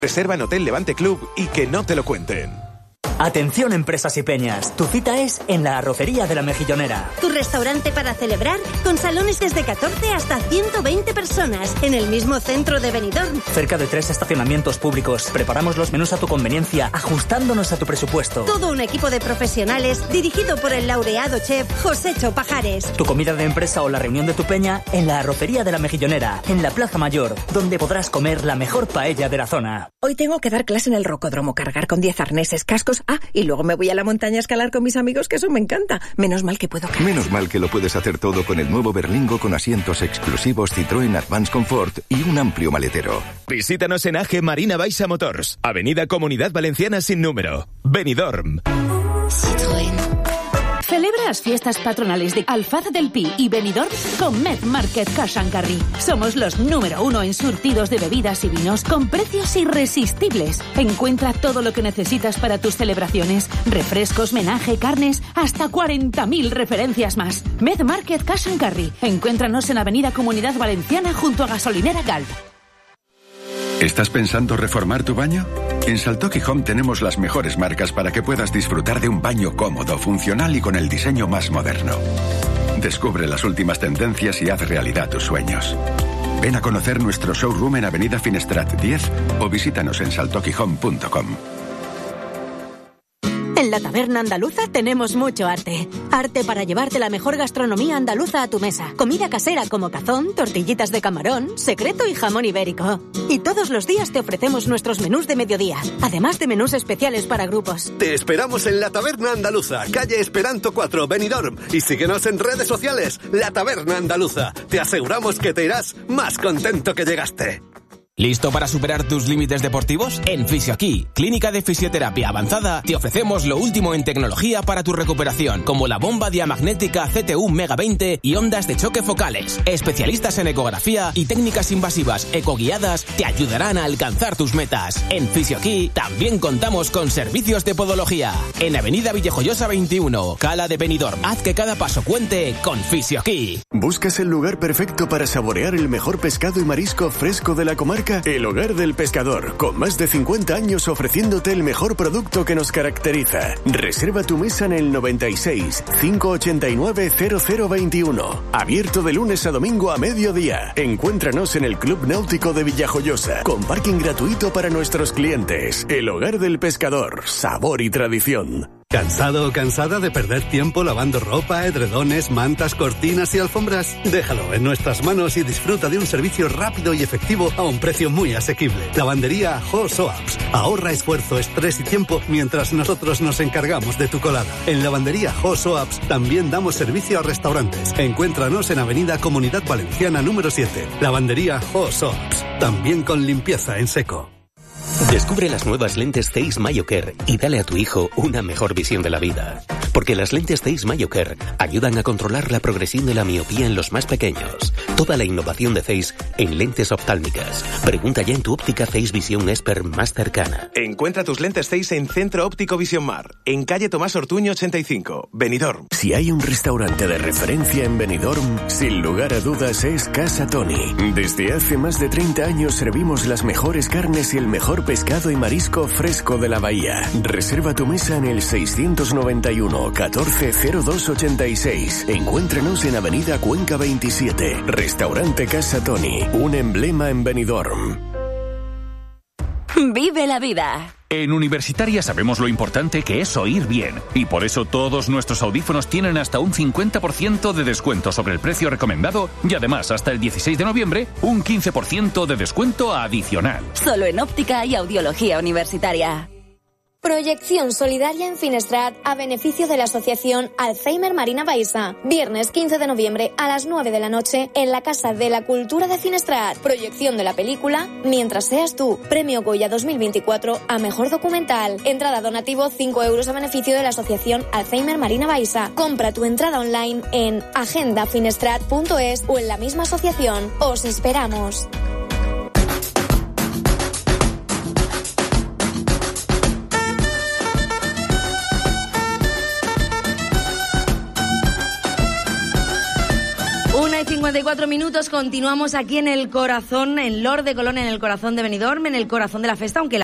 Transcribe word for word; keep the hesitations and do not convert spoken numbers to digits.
Reserva en Hotel Levante Club y que no te lo cuenten. Atención empresas y peñas, tu cita es en la Arrocería de la Mejillonera. Tu restaurante para celebrar con salones desde catorce hasta ciento veinte personas en el mismo centro de Benidorm. Cerca de tres estacionamientos públicos, preparamos los menús a tu conveniencia, ajustándonos a tu presupuesto. Todo un equipo de profesionales dirigido por el laureado chef Josécho Pajares. Tu comida de empresa o la reunión de tu peña en la Arrocería de la Mejillonera, en la Plaza Mayor, donde podrás comer la mejor paella de la zona. Hoy tengo que dar clase en el rocódromo, cargar con diez arneses, cascos. Ah, y luego me voy a la montaña a escalar con mis amigos, que eso me encanta. Menos mal que puedo cargar. Menos mal que lo puedes hacer todo con el nuevo Berlingo con asientos exclusivos Citroën Advance Comfort y un amplio maletero. Visítanos en A G Marina Baixa Motors, Avenida Comunidad Valenciana sin número, Benidorm. Citroën. Celebra las fiestas patronales de Alfaz del Pi y Benidorm con Med Market Cash and Carry. Somos los número uno en surtidos de bebidas y vinos con precios irresistibles. Encuentra todo lo que necesitas para tus celebraciones. Refrescos, menaje, carnes, hasta cuarenta mil referencias más. Med Market Cash and Carry. Encuéntranos en Avenida Comunidad Valenciana junto a Gasolinera Galp. ¿Estás pensando reformar tu baño? En Saltoki Home tenemos las mejores marcas para que puedas disfrutar de un baño cómodo, funcional y con el diseño más moderno. Descubre las últimas tendencias y haz realidad tus sueños. Ven a conocer nuestro showroom en Avenida Finestrat diez o visítanos en saltoki home punto com. En la Taberna Andaluza tenemos mucho arte. Arte para llevarte la mejor gastronomía andaluza a tu mesa. Comida casera como cazón, tortillitas de camarón, secreto y jamón ibérico. Y todos los días te ofrecemos nuestros menús de mediodía, además de menús especiales para grupos. Te esperamos en la Taberna Andaluza, calle Esperanto cuatro, Benidorm. Y síguenos en redes sociales, La Taberna Andaluza. Te aseguramos que te irás más contento que llegaste. ¿Listo para superar tus límites deportivos? En FisioAquí, Clínica de Fisioterapia Avanzada, te ofrecemos lo último en tecnología para tu recuperación, como la bomba diamagnética C T U Mega veinte y ondas de choque focales. Especialistas en ecografía y técnicas invasivas ecoguiadas te ayudarán a alcanzar tus metas. En FisioAquí también contamos con servicios de podología. En Avenida Villajoyosa veintiuno, Cala de Benidorm. Haz que cada paso cuente con FisioAquí. ¿Buscas el lugar perfecto para saborear el mejor pescado y marisco fresco de la comarca? El Hogar del Pescador, con más de cincuenta años ofreciéndote el mejor producto que nos caracteriza. Reserva tu mesa en el noventa y seis, cinco ochenta y nueve, cero cero veintiuno. Abierto de lunes a domingo a mediodía. Encuéntranos en el Club Náutico de Villajoyosa, con parking gratuito para nuestros clientes. El Hogar del Pescador, sabor y tradición. ¿Cansado o cansada de perder tiempo lavando ropa, edredones, mantas, cortinas y alfombras? Déjalo en nuestras manos y disfruta de un servicio rápido y efectivo a un precio muy asequible. Lavandería Jo Soaps. Ahorra esfuerzo, estrés y tiempo mientras nosotros nos encargamos de tu colada. En Lavandería Jo Soaps también damos servicio a restaurantes. Encuéntranos en Avenida Comunidad Valenciana número siete. Lavandería Jo Soaps. También con limpieza en seco. Descubre las nuevas lentes Zeiss MyoCare y dale a tu hijo una mejor visión de la vida. Porque las lentes Zeiss MyoCare ayudan a controlar la progresión de la miopía en los más pequeños. Toda la innovación de Zeiss en lentes oftálmicas. Pregunta ya en tu óptica Zeiss Visión Expert más cercana. Encuentra tus lentes Zeiss en Centro Óptico Visión Mar, en calle Tomás Ortuño ochenta y cinco, Benidorm. Si hay un restaurante de referencia en Benidorm, sin lugar a dudas es Casa Toni. Desde hace más de treinta años servimos las mejores carnes y el mejor pescado y marisco fresco de la bahía. Reserva tu mesa en el seiscientos noventa y uno, catorce, cero dos ochenta y seis. Encuéntranos en Avenida Cuenca veintisiete. Restaurante Casa Toni, un emblema en Benidorm. Vive la vida. En Universitaria sabemos lo importante que es oír bien, y por eso todos nuestros audífonos tienen hasta un cincuenta por ciento de descuento sobre el precio recomendado y además hasta el dieciséis de noviembre un quince por ciento de descuento adicional. Solo en Óptica y Audiología Universitaria. Proyección solidaria en Finestrat a beneficio de la Asociación Alzheimer Marina Baixa. Viernes quince de noviembre a las nueve de la noche en la Casa de la Cultura de Finestrat. Proyección de la película Mientras seas tú. Premio Goya dos mil veinticuatro a Mejor Documental. Entrada donativo cinco euros a beneficio de la Asociación Alzheimer Marina Baixa. Compra tu entrada online en agenda finestrat punto es o en la misma asociación. Os esperamos. cincuenta y cuatro minutos, continuamos aquí en el corazón, en Lord de Colón, en el corazón de Benidorm, en el corazón de la festa, aunque la